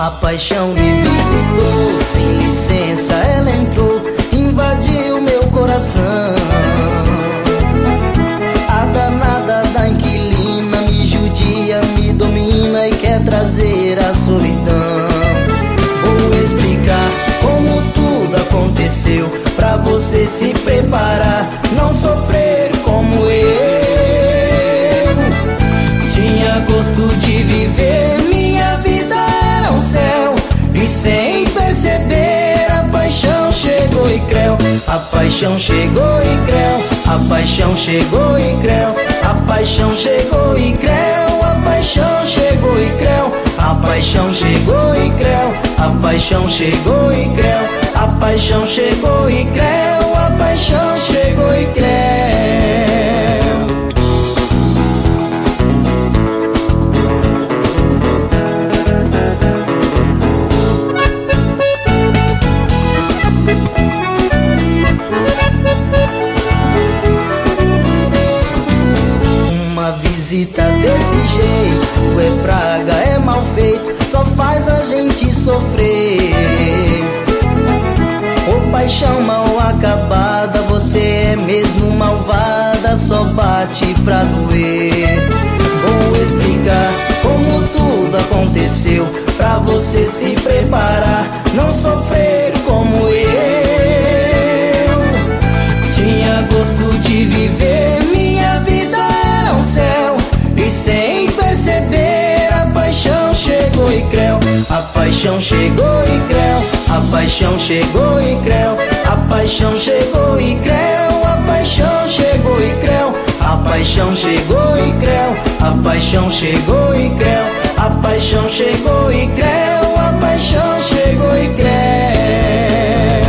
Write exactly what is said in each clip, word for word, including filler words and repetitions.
A paixão me visitou, sem licença ela entrou, invadiu meu coração. A danada da inquilina me judia, me domina e quer trazer a solidão. Vou explicar como tudo aconteceu, pra você se preparar, não sofrer como eu. Tinha gosto de viver, minha vida era um céu, e sem perceber a paixão chegou e creu. A paixão chegou e creu, a paixão chegou e creu, a paixão chegou e creu, a paixão chegou e creu, a paixão chegou e creu, a paixão chegou e creu, a paixão chegou e creu, a paixão chegou e creu. Visita desse jeito é praga, é mal feito, só faz a gente sofrer. Ô paixão mal acabada, você é mesmo malvada, só bate pra doer. Vou explicar como tudo aconteceu, pra você se preparar, não sofrer como eu. Tinha gosto de viver, minha vida era um céu, e sem perceber a paixão chegou e creu. A paixão chegou e creu, a paixão chegou e creu, a paixão chegou e creu, a paixão chegou e creu, a paixão chegou e creu, a paixão chegou e creu, a paixão chegou e creu, a paixão chegou e creu.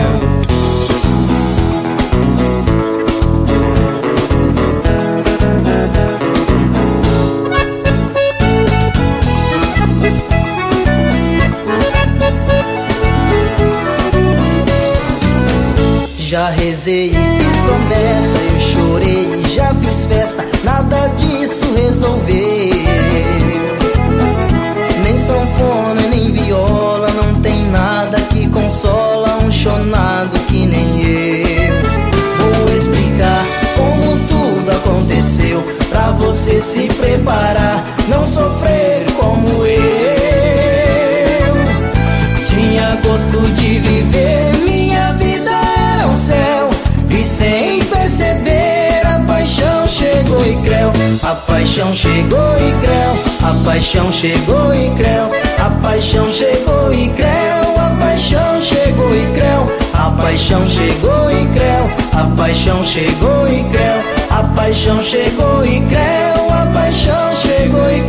Já rezei e fiz promessa, eu chorei e já fiz festa, nada disso resolveu. Nem sanfona, nem viola, não tem nada que consola um chonado que nem eu. Vou explicar como tudo aconteceu, pra você se preparar, não sofrer como eu. Tinha gosto de viver, minha vida era um céu, e sem perceber a paixão chegou e creu. A paixão chegou e creu, a paixão chegou e creu, a paixão chegou e creu, a paixão chegou e creu, a paixão chegou e creu, a paixão chegou e creu, a paixão chegou e creu, a paixão chegou e creu.